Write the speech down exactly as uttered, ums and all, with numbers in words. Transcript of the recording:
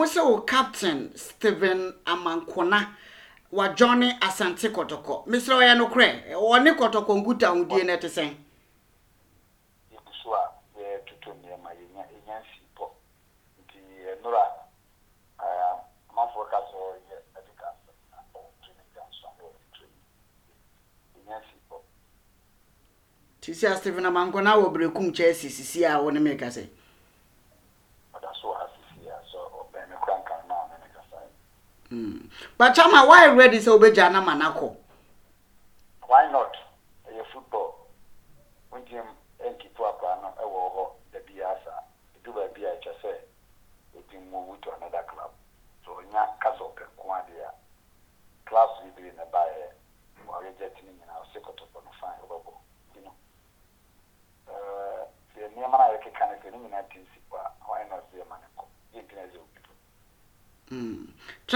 So Captain Stephen Amankona wa Johnny Asante Kotoko. Mister Oya no kre. Oni Kotoko nguta undie net sen. Yusua ye tutu ne ma yenya yenya sipo. Nti nora ah amafo ka so ye medical training kan so training. Yenya sipo. Tisi Stephen Amankona wo brekum Chelsea sisi a woni me ka say. Mm. But Chama, why ready so be jana manako? Why not? A football. When you keep up on the Biasa, do a B H S A, it will move to another club. So in your castle, Quadia, clubs will be in a buy while you're getting in our secret of a fine rubble. You know, uh, the Niamana can eliminate why not the Manako? Mm.